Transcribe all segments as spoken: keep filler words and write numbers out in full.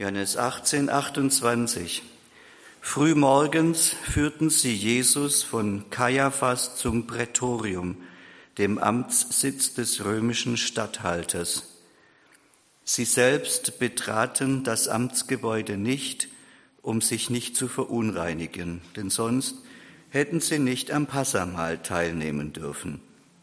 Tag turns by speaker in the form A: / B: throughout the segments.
A: Johannes achtzehn, achtundzwanzig. Frühmorgens führten sie Jesus von Kaiaphas zum Prätorium, dem Amtssitz des römischen Statthalters. Sie selbst betraten das Amtsgebäude nicht, um sich nicht zu verunreinigen, denn sonst hätten sie nicht am Passahmahl teilnehmen dürfen.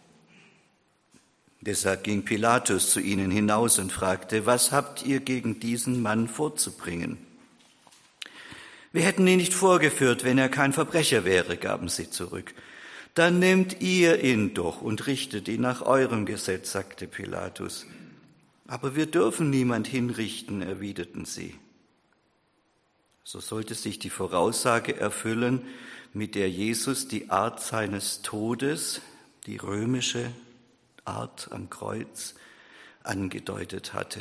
A: Deshalb ging Pilatus zu ihnen hinaus und fragte: Was habt ihr gegen diesen Mann vorzubringen? Wir hätten ihn nicht vorgeführt, wenn er kein Verbrecher wäre, gaben sie zurück. Dann nehmt ihr ihn doch und richtet ihn nach eurem Gesetz, sagte Pilatus. Aber wir dürfen niemand hinrichten, erwiderten sie. So sollte sich die Voraussage erfüllen, mit der Jesus die Art seines Todes, die römische Art am Kreuz, angedeutet hatte.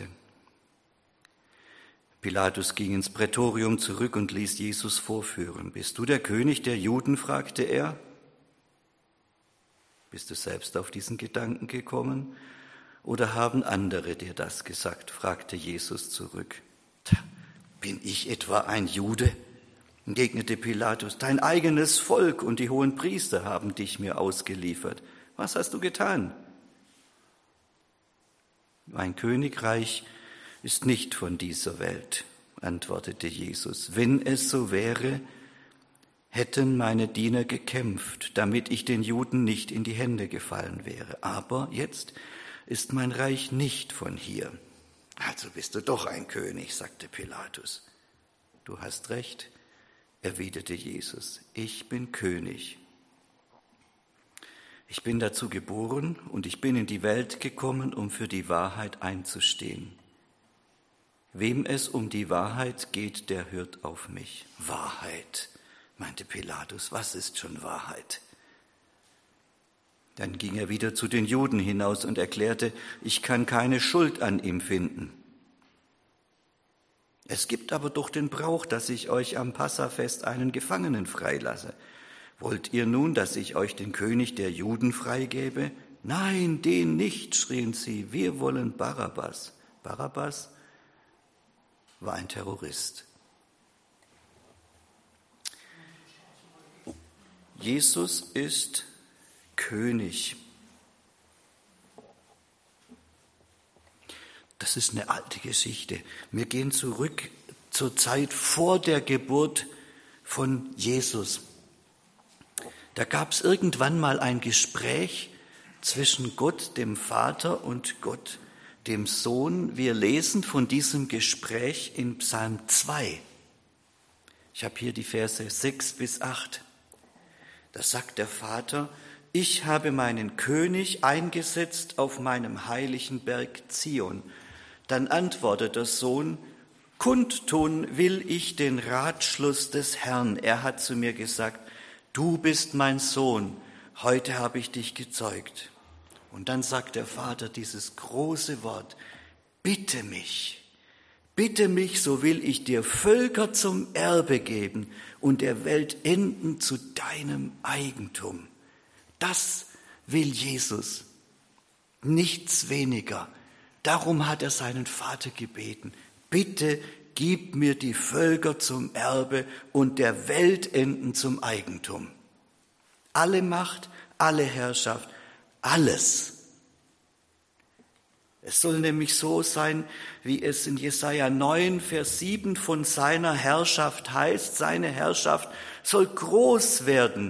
A: Pilatus ging ins Prätorium zurück und ließ Jesus vorführen. Bist du der König der Juden? Fragte er. Bist du selbst auf diesen Gedanken gekommen? Oder haben andere dir das gesagt? Fragte Jesus zurück. Bin ich etwa ein Jude? Entgegnete Pilatus. Dein eigenes Volk und die hohen Priester haben dich mir ausgeliefert. Was hast du getan? Mein Königreich ist nicht von dieser Welt, antwortete Jesus. Wenn es so wäre, hätten meine Diener gekämpft, damit ich den Juden nicht in die Hände gefallen wäre. Aber jetzt ist mein Reich nicht von hier. Also bist du doch ein König, sagte Pilatus. Du hast recht, erwiderte Jesus. Ich bin König. Ich bin dazu geboren und ich bin in die Welt gekommen, um für die Wahrheit einzustehen. Wem es um die Wahrheit geht, der hört auf mich. Wahrheit, meinte Pilatus, was ist schon Wahrheit? Dann ging er wieder zu den Juden hinaus und erklärte, ich kann keine Schuld an ihm finden. Es gibt aber doch den Brauch, dass ich euch am Passafest einen Gefangenen freilasse. Wollt ihr nun, dass ich euch den König der Juden freigebe? Nein, den nicht, schrien sie, wir wollen Barabbas. Barabbas war ein Terrorist. Jesus ist König. Das ist eine alte Geschichte. Wir gehen zurück zur Zeit vor der Geburt von Jesus. Da gab es irgendwann mal ein Gespräch zwischen Gott, dem Vater, und Gott, dem Sohn. Wir lesen von diesem Gespräch in Psalm zwei. Ich habe hier die Verse sechs bis acht. Da sagt der Vater: Ich habe meinen König eingesetzt auf meinem heiligen Berg Zion. Dann antwortet der Sohn: Kundtun will ich den Ratschluss des Herrn. Er hat zu mir gesagt: Du bist mein Sohn, heute habe ich dich gezeugt. Und dann sagt der Vater dieses große Wort: Bitte mich, bitte mich, so will ich dir Völker zum Erbe geben und der Welt Enden zu deinem Eigentum. Das will Jesus, nichts weniger. Darum hat er seinen Vater gebeten: Bitte gib mir die Völker zum Erbe und der Weltenden zum Eigentum. Alle Macht, alle Herrschaft, alles. Es soll nämlich so sein, wie es in Jesaja neun, Vers sieben von seiner Herrschaft heißt: Seine Herrschaft soll groß werden,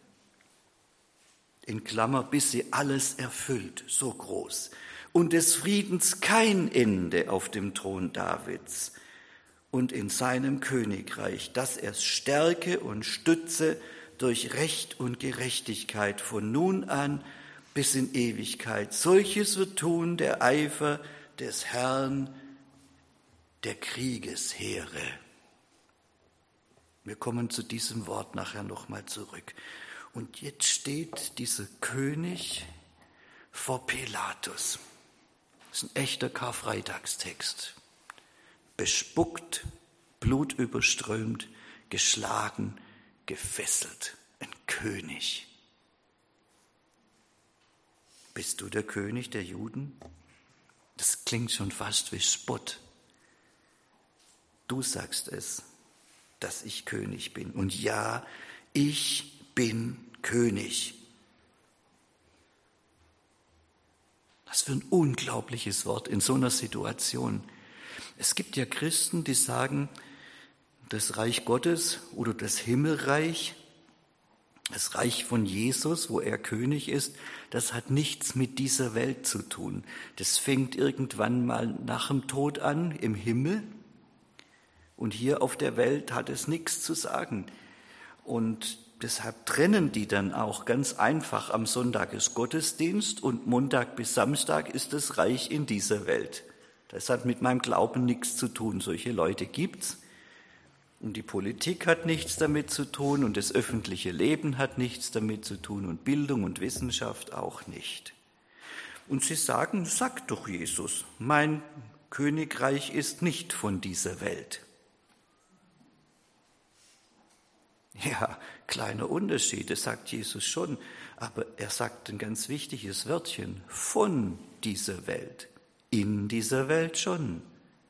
A: in Klammer, bis sie alles erfüllt, so groß. Und des Friedens kein Ende auf dem Thron Davids und in seinem Königreich, dass er es stärke und stütze durch Recht und Gerechtigkeit von nun an bis in Ewigkeit. Solches wird tun der Eifer des Herrn der Kriegesheere. Wir kommen zu diesem Wort nachher nochmal zurück. Und jetzt steht dieser König vor Pilatus. Das ist ein echter Karfreitagstext. Bespuckt, blutüberströmt, geschlagen, gefesselt. Ein König. Bist du der König der Juden? Das klingt schon fast wie Spott. du sagst es, dass ich König bin. Und ja, ich bin König. Was für ein unglaubliches Wort in so einer Situation. Es gibt ja Christen, die sagen, das Reich Gottes oder das Himmelreich, das Reich von Jesus, wo er König ist, das hat nichts mit dieser Welt zu tun. Das fängt irgendwann mal nach dem Tod an, im Himmel. Und hier auf der Welt hat es nichts zu sagen. Und deshalb trennen die dann auch ganz einfach. Am Sonntag ist Gottesdienst und Montag bis Samstag ist das Reich in dieser Welt. Das hat mit meinem Glauben nichts zu tun. Solche Leute gibt's. Und die Politik hat nichts damit zu tun und das öffentliche Leben hat nichts damit zu tun und Bildung und Wissenschaft auch nicht. Und sie sagen, sag doch Jesus, mein Königreich ist nicht von dieser Welt. Ja, kleiner Unterschied, das sagt Jesus schon, aber er sagt ein ganz wichtiges Wörtchen, von dieser Welt, in dieser Welt schon.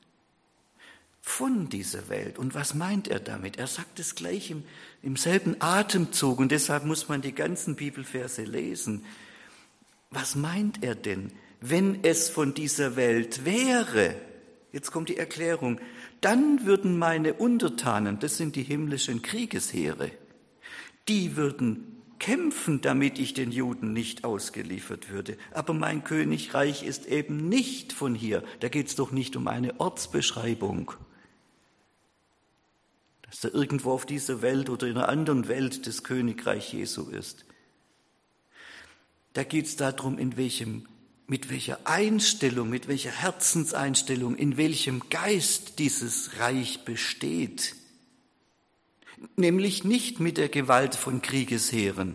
A: Von dieser Welt. Und was meint er damit? Er sagt es gleich im, im selben Atemzug und deshalb muss man die ganzen Bibelverse lesen. Was meint er denn, wenn es von dieser Welt wäre? Jetzt kommt die Erklärung. Dann würden meine Untertanen, das sind die himmlischen Kriegesheere, die würden kämpfen, damit ich den Juden nicht ausgeliefert würde. Aber mein Königreich ist eben nicht von hier. Da geht es doch nicht um eine Ortsbeschreibung. Dass da irgendwo auf dieser Welt oder in einer anderen Welt das Königreich Jesu ist. Da geht es darum, in welchem, mit welcher Einstellung, mit welcher Herzenseinstellung, in welchem Geist dieses Reich besteht. Nämlich nicht mit der Gewalt von Kriegesheeren.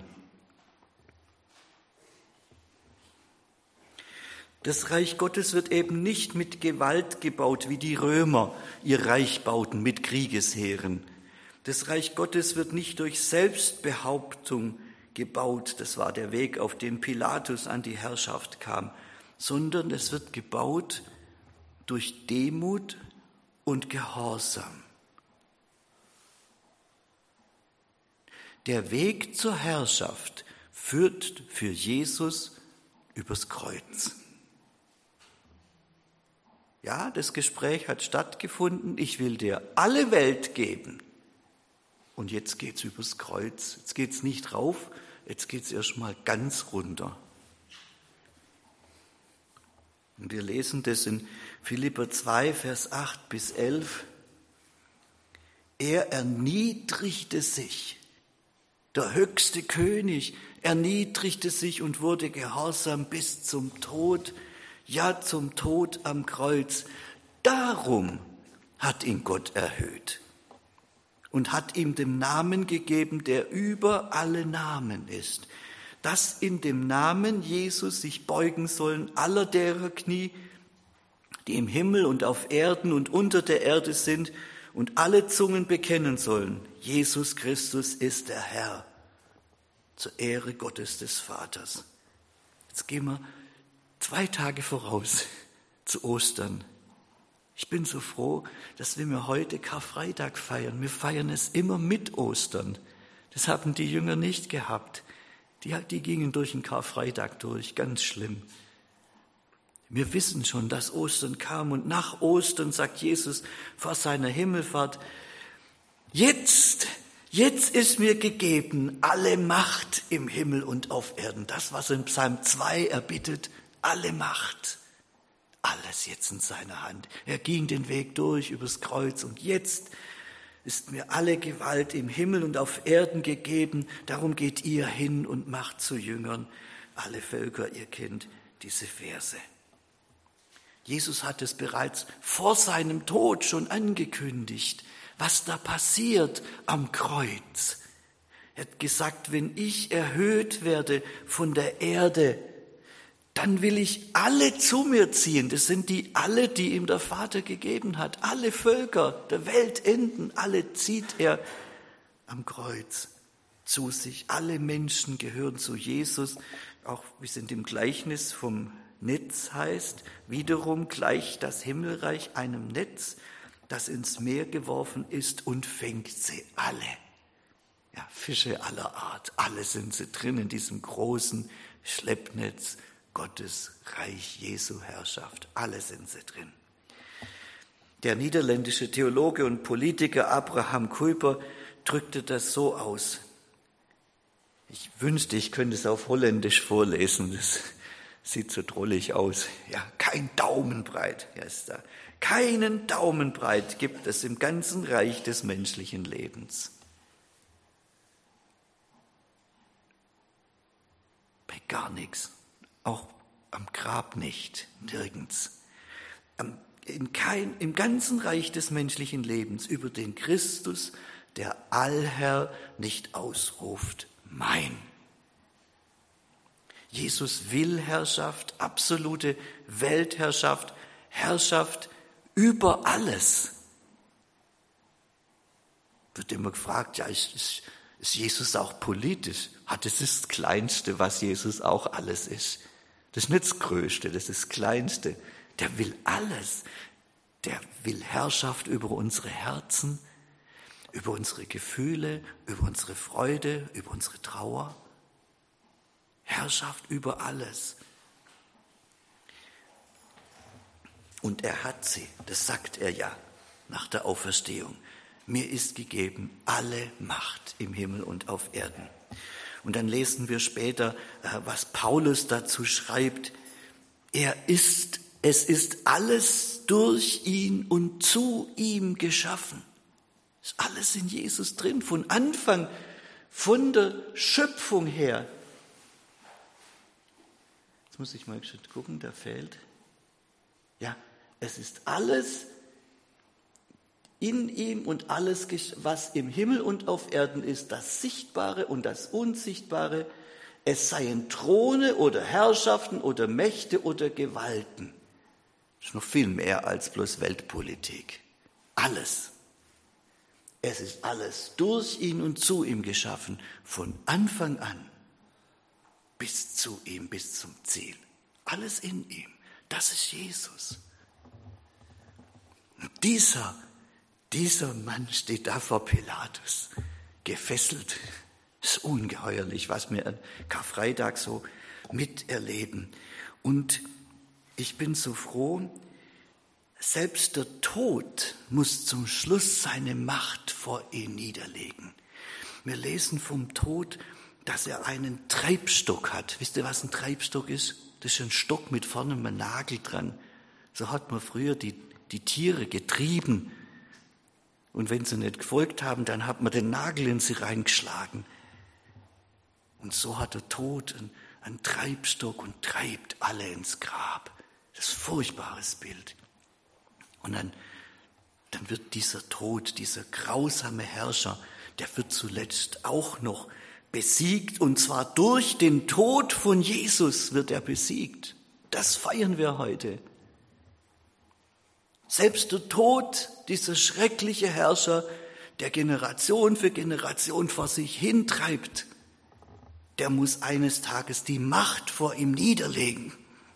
A: Das Reich Gottes wird eben nicht mit Gewalt gebaut, wie die Römer ihr Reich bauten, mit Kriegesheeren. Das Reich Gottes wird nicht durch Selbstbehauptung gebaut, das war der Weg, auf den Pilatus an die Herrschaft kam, sondern es wird gebaut durch Demut und Gehorsam. Der Weg zur Herrschaft führt für Jesus übers Kreuz. Ja, das Gespräch hat stattgefunden, ich will dir alle Welt geben. Und jetzt geht's übers Kreuz. Jetzt geht's nicht rauf, jetzt geht's erstmal ganz runter. Und wir lesen das in Philipper zwei, Vers acht bis elf. Er erniedrigte sich, der höchste König erniedrigte sich und wurde gehorsam bis zum Tod, ja zum Tod am Kreuz. Darum hat ihn Gott erhöht und hat ihm den Namen gegeben, der über alle Namen ist, dass in dem Namen Jesus sich beugen sollen aller derer Knie, die im Himmel und auf Erden und unter der Erde sind, und alle Zungen bekennen sollen, Jesus Christus ist der Herr, zur Ehre Gottes des Vaters. Jetzt gehen wir zwei Tage voraus zu Ostern. Ich bin so froh, dass wir heute Karfreitag feiern. Wir feiern es immer mit Ostern. Das haben die Jünger nicht gehabt. Die, die gingen durch den Karfreitag durch, ganz schlimm. Wir wissen schon, dass Ostern kam und nach Ostern sagt Jesus vor seiner Himmelfahrt, jetzt, jetzt ist mir gegeben alle Macht im Himmel und auf Erden. Das, was in Psalm zwei erbittet, alle Macht, alles jetzt in seiner Hand. Er ging den Weg durch übers Kreuz und jetzt ist mir alle Gewalt im Himmel und auf Erden gegeben. Darum geht ihr hin und macht zu Jüngern alle Völker. Ihr kennt diese Verse. Jesus hat es bereits vor seinem Tod schon angekündigt, was da passiert am Kreuz. Er hat gesagt, wenn ich erhöht werde von der Erde, dann will ich alle zu mir ziehen. Das sind die alle, die ihm der Vater gegeben hat. Alle Völker der Weltenden, alle zieht er am Kreuz zu sich. Alle Menschen gehören zu Jesus, auch wie es in dem Gleichnis vom Netz heißt, wiederum gleicht das Himmelreich einem Netz, das ins Meer geworfen ist und fängt sie alle. Ja, Fische aller Art, alle sind sie drin in diesem großen Schleppnetz Gottes Reich Jesu Herrschaft. Alle sind sie drin. Der niederländische Theologe und Politiker Abraham Kuyper drückte das so aus. Ich wünschte, ich könnte es auf Holländisch vorlesen. Das sieht so drollig aus. Ja, kein Daumenbreit, ja, ist da. Keinen Daumenbreit gibt es im ganzen Reich des menschlichen Lebens. Bei gar nichts. Auch am Grab nicht, nirgends. In kein, im ganzen Reich des menschlichen Lebens über den Christus, der Allherr, nicht ausruft, mein. Jesus will Herrschaft, absolute Weltherrschaft, Herrschaft über alles. Wird immer gefragt, ja, ist, ist, ist Jesus auch politisch? Ah, das ist das Kleinste, was Jesus auch alles ist. Das ist nicht das Größte, das ist das Kleinste. Der will alles. Der will Herrschaft über unsere Herzen, über unsere Gefühle, über unsere Freude, über unsere Trauer. Herrschaft über alles. Und er hat sie, das sagt er ja nach der Auferstehung. Mir ist gegeben alle Macht im Himmel und auf Erden. Und dann lesen wir später, was Paulus dazu schreibt. Er ist, es ist alles durch ihn und zu ihm geschaffen. Ist alles in Jesus drin, von Anfang, von der Schöpfung her. Jetzt muss ich mal gucken, da fehlt. Ja, es ist alles in ihm und alles, was im Himmel und auf Erden ist, das Sichtbare und das Unsichtbare, es seien Throne oder Herrschaften oder Mächte oder Gewalten. Das ist noch viel mehr als bloß Weltpolitik. Alles. Es ist alles durch ihn und zu ihm geschaffen, von Anfang an bis zu ihm, bis zum Ziel. Alles in ihm. Das ist Jesus. Und dieser Dieser Mann steht da vor Pilatus, gefesselt. Das ist ungeheuerlich, was wir an Karfreitag so miterleben. Und ich bin so froh, selbst der Tod muss zum Schluss seine Macht vor ihm niederlegen. Wir lesen vom Tod, dass er einen Treibstock hat. Wisst ihr, was ein Treibstock ist? Das ist ein Stock mit vorne einem Nagel dran. So hat man früher die, die Tiere getrieben. Und wenn sie nicht gefolgt haben, dann hat man den Nagel in sie reingeschlagen. Und so hat der Tod einen, einen Treibstock und treibt alle ins Grab. Das ist ein furchtbares Bild. Und dann, dann wird dieser Tod, dieser grausame Herrscher, der wird zuletzt auch noch besiegt. Und zwar durch den Tod von Jesus wird er besiegt. Das feiern wir heute. Selbst der Tod, dieser schreckliche Herrscher, der Generation für Generation vor sich hintreibt, der muss eines Tages die Macht vor ihm niederlegen.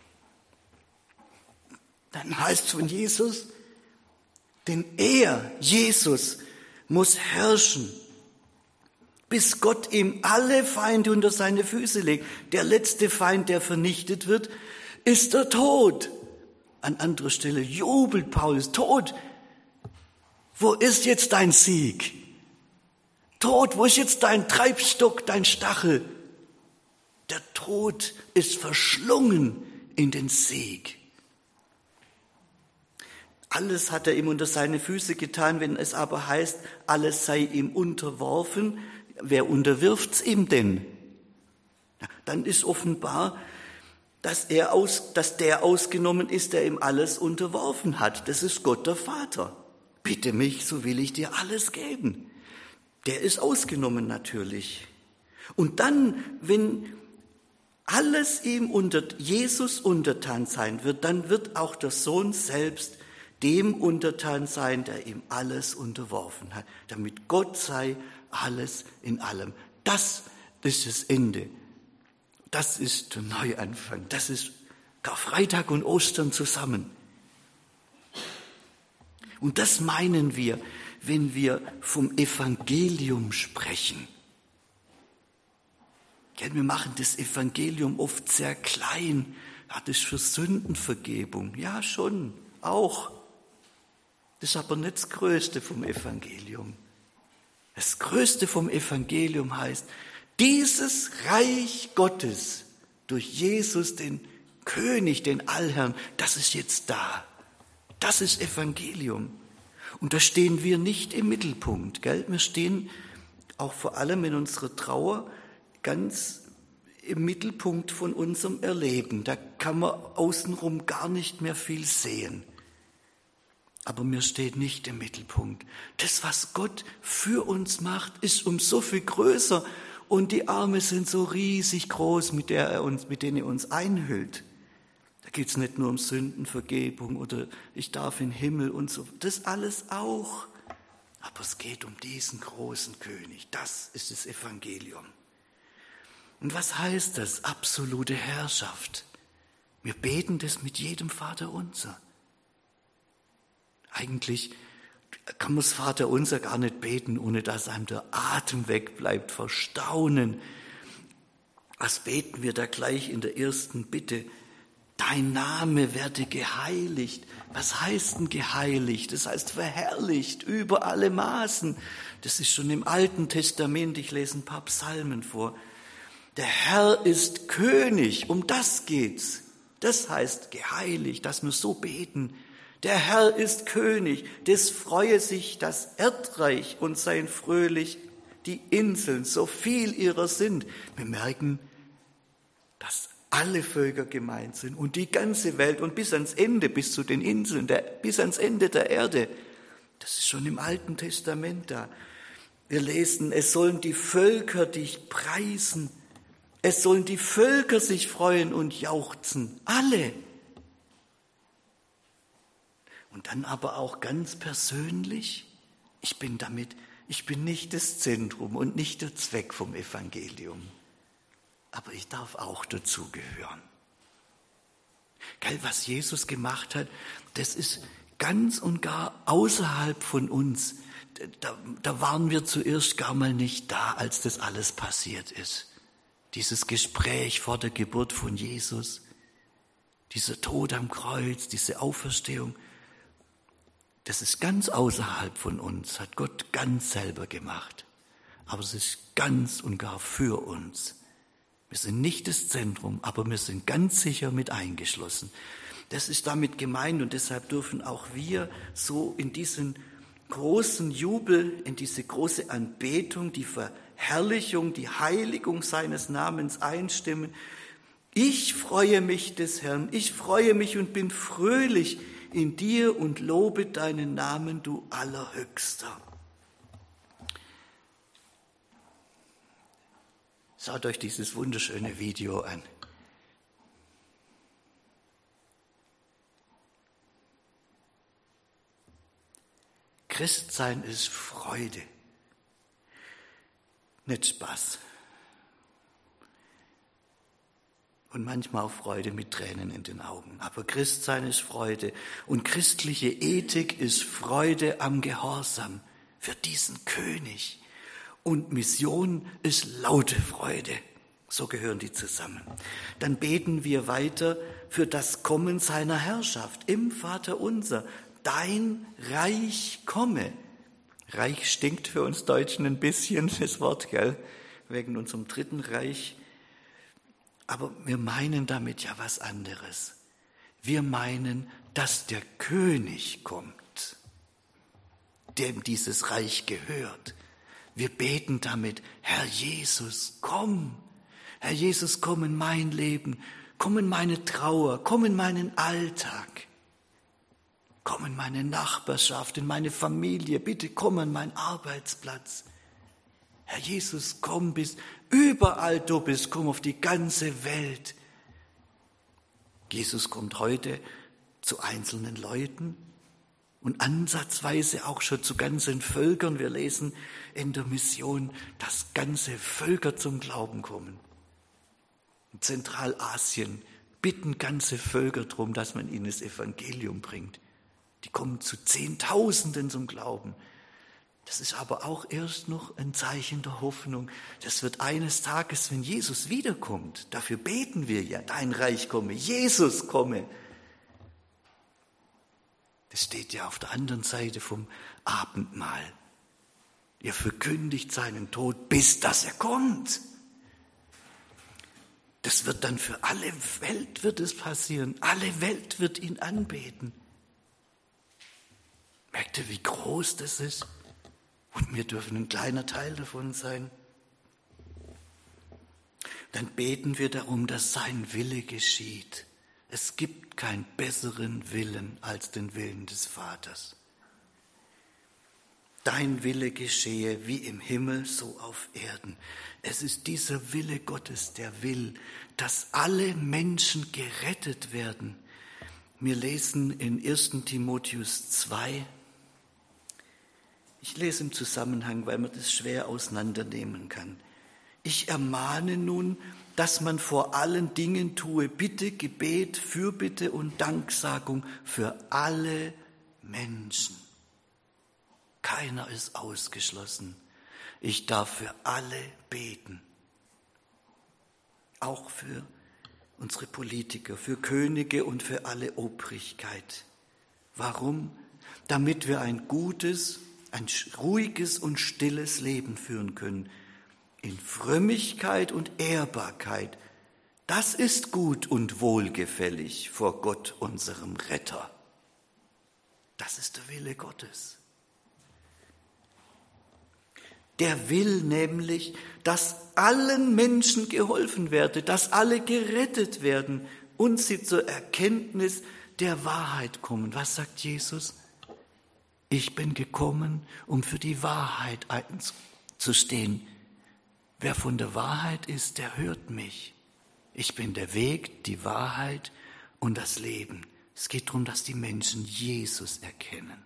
A: Dann heißt es von Jesus, denn er, Jesus, muss herrschen, bis Gott ihm alle Feinde unter seine Füße legt. Der letzte Feind, der vernichtet wird, ist der Tod. An anderer Stelle jubelt Paulus, Tod, wo ist jetzt dein Sieg? Tod, wo ist jetzt dein Treibstock, dein Stachel? Der Tod ist verschlungen in den Sieg. Alles hat er ihm unter seine Füße getan, wenn es aber heißt, alles sei ihm unterworfen. Wer unterwirft's ihm denn? Dann ist offenbar, dass er aus, dass der ausgenommen ist, der ihm alles unterworfen hat. Das ist Gott der Vater. Bitte mich, so will ich dir alles geben. Der ist ausgenommen natürlich. Und dann, wenn alles ihm unter Jesus untertan sein wird, dann wird auch der Sohn selbst dem untertan sein, der ihm alles unterworfen hat, damit Gott sei alles in allem. Das ist das Ende. Das ist der Neuanfang. Das ist Karfreitag und Ostern zusammen. Und das meinen wir, wenn wir vom Evangelium sprechen. Wir machen das Evangelium oft sehr klein. Ja, das ist für Sündenvergebung. Ja, schon, auch. Das ist aber nicht das Größte vom Evangelium. Das Größte vom Evangelium heißt, dieses Reich Gottes durch Jesus, den König, den Allherrn, das ist jetzt da. Das ist Evangelium. Und da stehen wir nicht im Mittelpunkt. Gell? Wir stehen auch vor allem in unserer Trauer ganz im Mittelpunkt von unserem Erleben. Da kann man außenrum gar nicht mehr viel sehen. Aber mir steht nicht im Mittelpunkt. Das, was Gott für uns macht, ist um so viel größer und die Arme sind so riesig groß, mit der er uns, mit denen er uns einhüllt. Da geht es nicht nur um Sündenvergebung oder ich darf in den Himmel und so. Das alles auch. Aber es geht um diesen großen König. Das ist das Evangelium. Und was heißt das? Absolute Herrschaft. Wir beten das mit jedem Vaterunser. Eigentlich kann man das Vaterunser gar nicht beten, ohne dass einem der Atem wegbleibt vor Staunen. Was beten wir da gleich in der ersten Bitte? Dein Name werde geheiligt. Was heißt denn geheiligt? Das heißt verherrlicht über alle Maßen. Das ist schon im Alten Testament. Ich lese ein paar Psalmen vor. Der Herr ist König, um das geht's. Das heißt geheiligt, dass wir so beten. Der Herr ist König, des freue sich das Erdreich und seien fröhlich die Inseln, so viel ihrer sind. Wir merken, dass alle Völker gemeint sind und die ganze Welt und bis ans Ende, bis zu den Inseln, der, bis ans Ende der Erde. Das ist schon im Alten Testament da. Wir lesen, es sollen die Völker dich preisen. Es sollen die Völker sich freuen und jauchzen, alle. Und dann aber auch ganz persönlich, ich bin damit, ich bin nicht das Zentrum und nicht der Zweck vom Evangelium, aber ich darf auch dazugehören. Gell, was Jesus gemacht hat, das ist ganz und gar außerhalb von uns. Da, da waren wir zuerst gar mal nicht da, als das alles passiert ist. Dieses Gespräch vor der Geburt von Jesus, dieser Tod am Kreuz, diese Auferstehung, das ist ganz außerhalb von uns, hat Gott ganz selber gemacht. Aber es ist ganz und gar für uns. Wir sind nicht das Zentrum, aber wir sind ganz sicher mit eingeschlossen. Das ist damit gemeint und deshalb dürfen auch wir so in diesen großen Jubel, in diese große Anbetung, die Verherrlichung, die Heiligung seines Namens einstimmen. Ich freue mich des Herrn, ich freue mich und bin fröhlich in dir und lobe deinen Namen, du Allerhöchster. Schaut euch dieses wunderschöne Video an. Christsein ist Freude, nicht Spaß. Und manchmal auch Freude mit Tränen in den Augen. Aber Christsein ist Freude. Und christliche Ethik ist Freude am Gehorsam für diesen König. Und Mission ist laute Freude. So gehören die zusammen. Dann beten wir weiter für das Kommen seiner Herrschaft im Vaterunser. Dein Reich komme. Reich stinkt für uns Deutschen ein bisschen, das Wort, gell? Wegen unserem dritten Reich. Aber wir meinen damit ja was anderes. Wir meinen, dass der König kommt, dem dieses Reich gehört. Wir beten damit, Herr Jesus, komm. Herr Jesus, komm in mein Leben, komm in meine Trauer, komm in meinen Alltag. Komm in meine Nachbarschaft, in meine Familie, bitte komm an meinen Arbeitsplatz. Herr Jesus, komm bis überall du bist, komm auf die ganze Welt. Jesus kommt heute zu einzelnen Leuten und ansatzweise auch schon zu ganzen Völkern. Wir lesen in der Mission, dass ganze Völker zum Glauben kommen. In Zentralasien bitten ganze Völker darum, dass man ihnen das Evangelium bringt. Die kommen zu Zehntausenden zum Glauben. Das ist aber auch erst noch ein Zeichen der Hoffnung. Das wird eines Tages, wenn Jesus wiederkommt, dafür beten wir ja, dein Reich komme, Jesus komme. Das steht ja auf der anderen Seite vom Abendmahl. Er verkündigt seinen Tod, bis dass er kommt. Das wird dann für alle Welt wird es passieren. Alle Welt wird ihn anbeten. Merkt ihr, wie groß das ist? Und wir dürfen ein kleiner Teil davon sein. Dann beten wir darum, dass sein Wille geschieht. Es gibt keinen besseren Willen als den Willen des Vaters. Dein Wille geschehe wie im Himmel, so auf Erden. Es ist dieser Wille Gottes, der will, dass alle Menschen gerettet werden. Wir lesen in ersten Timotheus zwei. Ich lese im Zusammenhang, weil man das schwer auseinandernehmen kann. Ich ermahne nun, dass man vor allen Dingen tue Bitte, Gebet, Fürbitte und Danksagung für alle Menschen. Keiner ist ausgeschlossen. Ich darf für alle beten. Auch für unsere Politiker, für Könige und für alle Obrigkeit. Warum? Damit wir ein gutes, ein ruhiges und stilles Leben führen können. In Frömmigkeit und Ehrbarkeit. Das ist gut und wohlgefällig vor Gott, unserem Retter. Das ist der Wille Gottes. Der will nämlich, dass allen Menschen geholfen werde, dass alle gerettet werden und sie zur Erkenntnis der Wahrheit kommen. Was sagt Jesus? Ich bin gekommen, um für die Wahrheit einzustehen. Wer von der Wahrheit ist, der hört mich. Ich bin der Weg, die Wahrheit und das Leben. Es geht darum, dass die Menschen Jesus erkennen.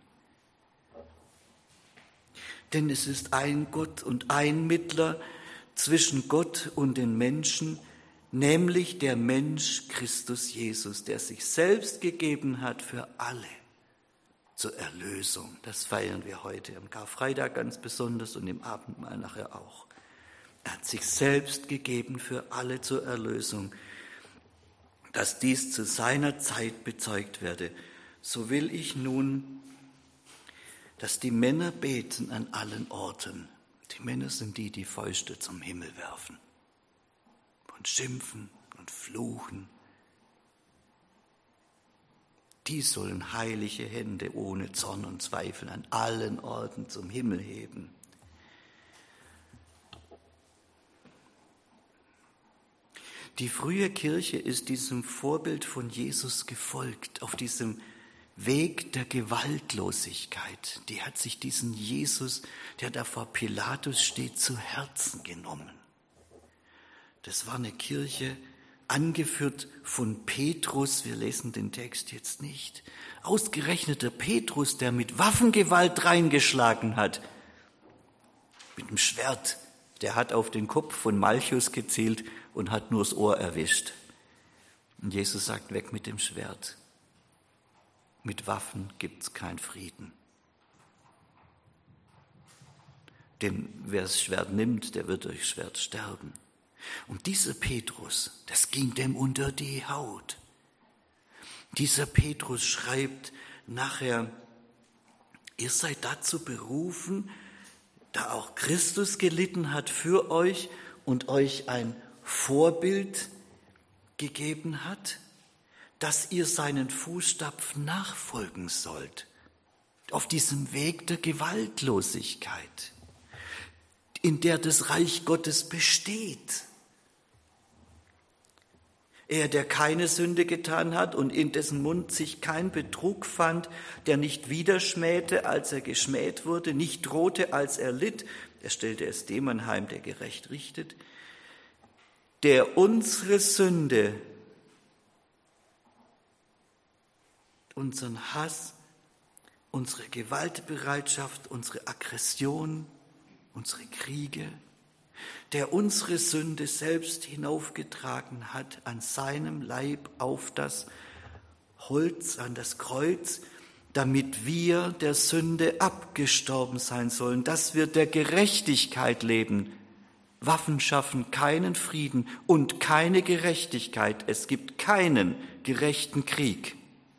A: Denn es ist ein Gott und ein Mittler zwischen Gott und den Menschen, nämlich der Mensch Christus Jesus, der sich selbst gegeben hat für alle zur Erlösung. Das feiern wir heute am Karfreitag ganz besonders und im Abendmahl nachher auch. Er hat sich selbst gegeben für alle zur Erlösung, dass dies zu seiner Zeit bezeugt werde. So will ich nun, dass die Männer beten an allen Orten. Die Männer sind die, die Fäuste zum Himmel werfen und schimpfen und fluchen. Die sollen heilige Hände ohne Zorn und Zweifel an allen Orten zum Himmel heben. Die frühe Kirche ist diesem Vorbild von Jesus gefolgt, auf diesem Weg der Gewaltlosigkeit. Die hat sich diesen Jesus, der da vor Pilatus steht, zu Herzen genommen. Das war eine Kirche, angeführt von Petrus, wir lesen den Text jetzt nicht, ausgerechnet der Petrus, der mit Waffengewalt reingeschlagen hat, mit dem Schwert, der hat auf den Kopf von Malchus gezielt und hat nur das Ohr erwischt. Und Jesus sagt, weg mit dem Schwert. Mit Waffen gibt's keinen Frieden. Denn wer das Schwert nimmt, der wird durch Schwert sterben. Und dieser Petrus, das ging dem unter die Haut. Dieser Petrus schreibt nachher, ihr seid dazu berufen, da auch Christus gelitten hat für euch und euch ein Vorbild gegeben hat, dass ihr seinen Fußstapfen nachfolgen sollt, auf diesem Weg der Gewaltlosigkeit, in der das Reich Gottes besteht. Er, der keine Sünde getan hat und in dessen Mund sich kein Betrug fand, der nicht widerschmähte, als er geschmäht wurde, nicht drohte, als er litt, er stellte es dem anheim, der gerecht richtet, der unsere Sünde, unseren Hass, unsere Gewaltbereitschaft, unsere Aggression, unsere Kriege, der unsere Sünde selbst hinaufgetragen hat an seinem Leib auf das Holz, an das Kreuz, damit wir der Sünde abgestorben sein sollen, dass wir der Gerechtigkeit leben. Waffen schaffen keinen Frieden und keine Gerechtigkeit. Es gibt keinen gerechten Krieg.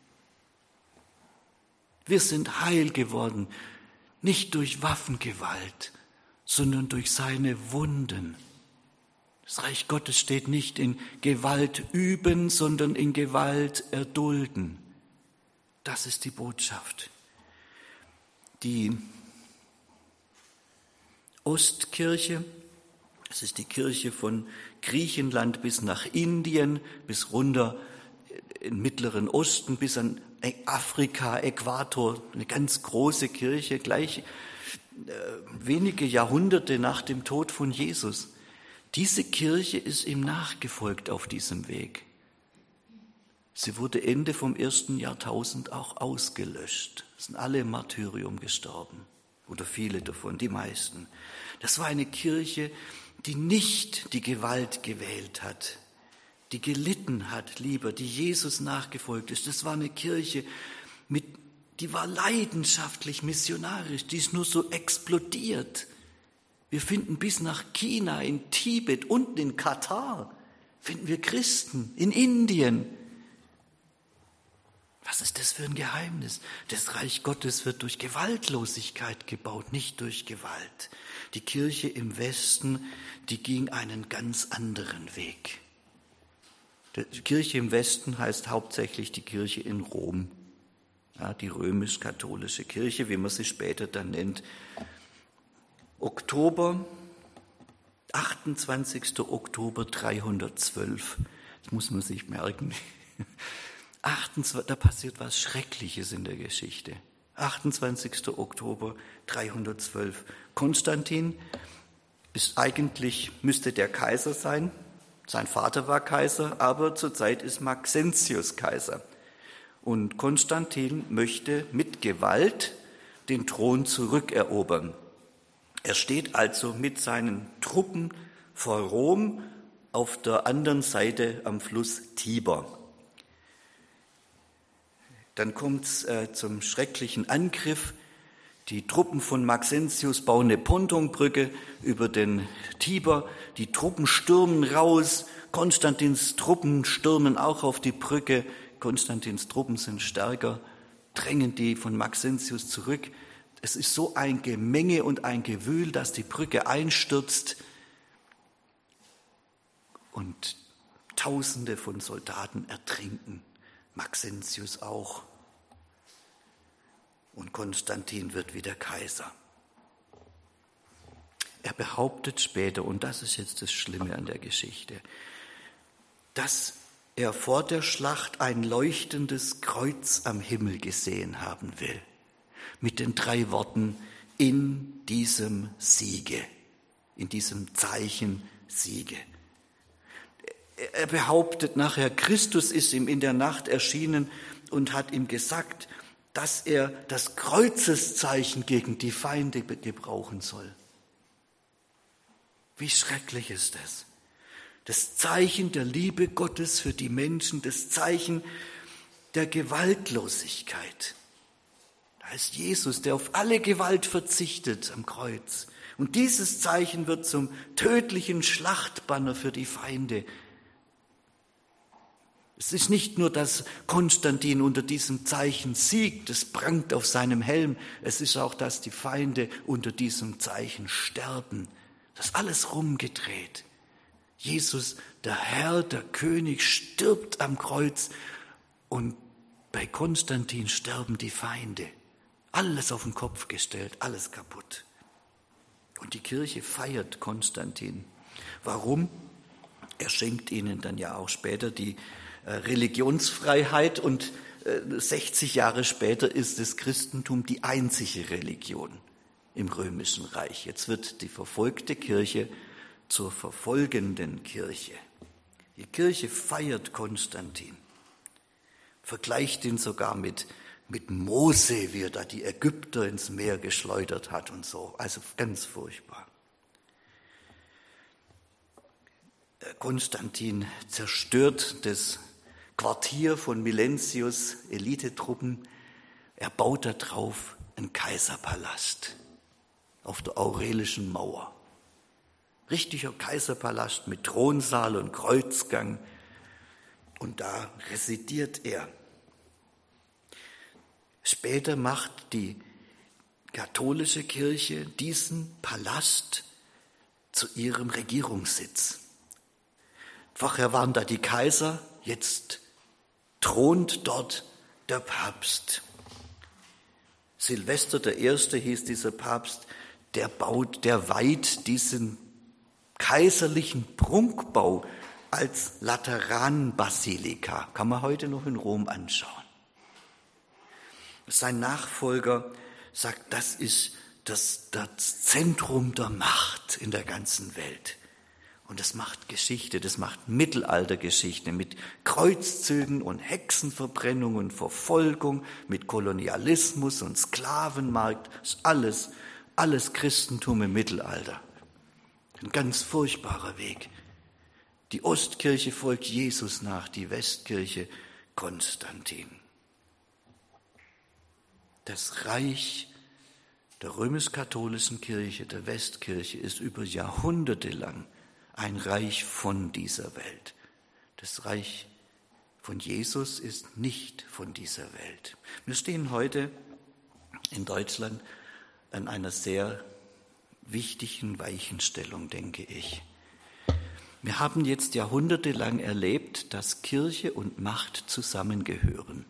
A: Wir sind heil geworden, nicht durch Waffengewalt, sondern durch seine Wunden. Das Reich Gottes steht nicht in Gewalt üben, sondern in Gewalt erdulden. Das ist die Botschaft. Die Ostkirche, das ist die Kirche von Griechenland bis nach Indien, bis runter in den Mittleren Osten, bis an Afrika, Äquator, eine ganz große Kirche, gleich äh, wenige Jahrhunderte nach dem Tod von Jesus. Diese Kirche ist ihm nachgefolgt auf diesem Weg. Sie wurde Ende vom ersten Jahrtausend auch ausgelöscht. Es sind alle im Martyrium gestorben, oder viele davon, die meisten. Das war eine Kirche, die nicht die Gewalt gewählt hat, die gelitten hat lieber, die Jesus nachgefolgt ist. Das war eine Kirche, mit, die war leidenschaftlich missionarisch, die ist nur so explodiert. Wir finden bis nach China, in Tibet, unten in Katar, finden wir Christen, in Indien. Was ist das für ein Geheimnis? Das Reich Gottes wird durch Gewaltlosigkeit gebaut, nicht durch Gewalt. Die Kirche im Westen, die ging einen ganz anderen Weg. Die Kirche im Westen heißt hauptsächlich die Kirche in Rom, ja, die römisch-katholische Kirche, wie man sie später dann nennt. Oktober, achtundzwanzigster Oktober dreihundertzwölf, das muss man sich merken. achtundzwanzig, da passiert was Schreckliches in der Geschichte. achtundzwanzigster Oktober dreihundertzwölf. Konstantin ist eigentlich, müsste der Kaiser sein. Sein Vater war Kaiser, aber zurzeit ist Maxentius Kaiser. Und Konstantin möchte mit Gewalt den Thron zurückerobern. Er steht also mit seinen Truppen vor Rom auf der anderen Seite am Fluss Tiber. Dann kommt es äh, zum schrecklichen Angriff. Die Truppen von Maxentius bauen eine Pontonbrücke über den Tiber. Die Truppen stürmen raus. Konstantins Truppen stürmen auch auf die Brücke. Konstantins Truppen sind stärker, drängen die von Maxentius zurück. Es ist so ein Gemenge und ein Gewühl, dass die Brücke einstürzt und Tausende von Soldaten ertrinken. Maxentius auch. Und Konstantin wird wieder Kaiser. Er behauptet später, und das ist jetzt das Schlimme an der Geschichte, dass er vor der Schlacht ein leuchtendes Kreuz am Himmel gesehen haben will. Mit den drei Worten, in diesem Siege, in diesem Zeichen Siege. Er behauptet nachher, Christus ist ihm in der Nacht erschienen und hat ihm gesagt, dass er das Kreuzeszeichen gegen die Feinde gebrauchen soll. Wie schrecklich ist das? Das Zeichen der Liebe Gottes für die Menschen, das Zeichen der Gewaltlosigkeit. Da ist Jesus, der auf alle Gewalt verzichtet am Kreuz. Und dieses Zeichen wird zum tödlichen Schlachtbanner für die Feinde. Es ist nicht nur, dass Konstantin unter diesem Zeichen siegt, es prangt auf seinem Helm. Es ist auch, dass die Feinde unter diesem Zeichen sterben. Das ist alles rumgedreht. Jesus, der Herr, der König, stirbt am Kreuz und bei Konstantin sterben die Feinde. Alles auf den Kopf gestellt, alles kaputt. Und die Kirche feiert Konstantin. Warum? Er schenkt ihnen dann ja auch später die Religionsfreiheit und sechzig Jahre später ist das Christentum die einzige Religion im Römischen Reich. Jetzt wird die verfolgte Kirche zur verfolgenden Kirche. Die Kirche feiert Konstantin, vergleicht ihn sogar mit, mit Mose, wie er da die Ägypter ins Meer geschleudert hat und so. Also ganz furchtbar. Konstantin zerstört das Quartier von Milentius, Elitetruppen. Er baut da drauf einen Kaiserpalast auf der Aurelischen Mauer. Richtiger Kaiserpalast mit Thronsaal und Kreuzgang. Und da residiert er. Später macht die katholische Kirche diesen Palast zu ihrem Regierungssitz. Vorher waren da die Kaiser, jetzt thront dort der Papst. Silvester der Erste hieß dieser Papst, der baut, der weiht diesen kaiserlichen Prunkbau als Lateranbasilika. Kann man heute noch in Rom anschauen. Sein Nachfolger sagt, das ist das, das Zentrum der Macht in der ganzen Welt. Und das macht Geschichte, das macht Mittelaltergeschichte mit Kreuzzügen und Hexenverbrennung und Verfolgung, mit Kolonialismus und Sklavenmarkt. Das ist alles, alles Christentum im Mittelalter. Ein ganz furchtbarer Weg. Die Ostkirche folgt Jesus nach, die Westkirche Konstantin. Das Reich der römisch-katholischen Kirche, der Westkirche, ist über Jahrhunderte lang ein Reich von dieser Welt. Das Reich von Jesus ist nicht von dieser Welt. Wir stehen heute in Deutschland an einer sehr wichtigen Weichenstellung, denke ich. Wir haben jetzt jahrhundertelang erlebt, dass Kirche und Macht zusammengehören.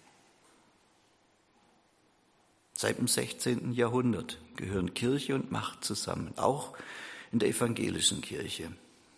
A: Seit dem sechzehnten Jahrhundert gehören Kirche und Macht zusammen, auch in der evangelischen Kirche.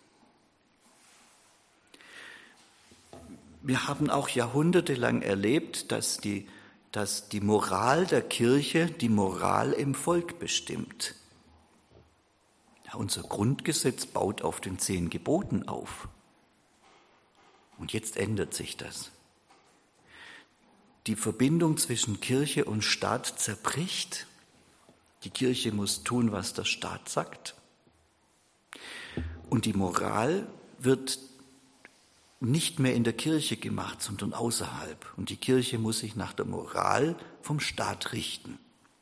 A: Wir haben auch jahrhundertelang erlebt, dass die, dass die Moral der Kirche die Moral im Volk bestimmt. Ja, unser Grundgesetz baut auf den zehn Geboten auf. Und jetzt ändert sich das. Die Verbindung zwischen Kirche und Staat zerbricht. Die Kirche muss tun, was der Staat sagt. Und die Moral wird nicht mehr in der Kirche gemacht, sondern außerhalb. Und die Kirche muss sich nach der Moral vom Staat richten.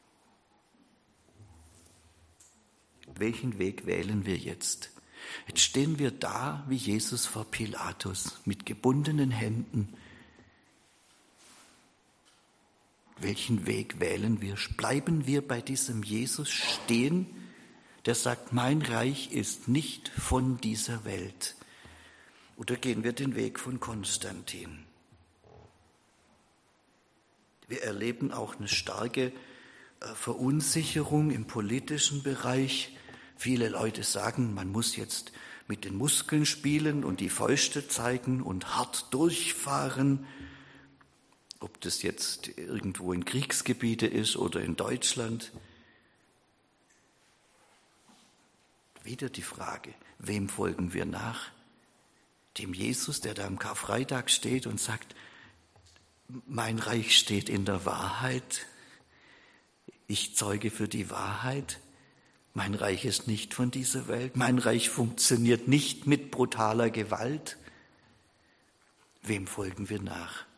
A: Welchen Weg wählen wir jetzt? Jetzt stehen wir da wie Jesus vor Pilatus mit gebundenen Händen. Welchen Weg wählen wir? Bleiben wir bei diesem Jesus stehen, der sagt, mein Reich ist nicht von dieser Welt? Oder gehen wir den Weg von Konstantin? Wir erleben auch eine starke Verunsicherung im politischen Bereich. Viele Leute sagen, man muss jetzt mit den Muskeln spielen und die Fäuste zeigen und hart durchfahren. Ob das jetzt irgendwo in Kriegsgebiete ist oder in Deutschland. Wieder die Frage, wem folgen wir nach? Dem Jesus, der da am Karfreitag steht und sagt, mein Reich steht in der Wahrheit, ich zeuge für die Wahrheit, mein Reich ist nicht von dieser Welt, mein Reich funktioniert nicht mit brutaler Gewalt. Wem folgen wir nach?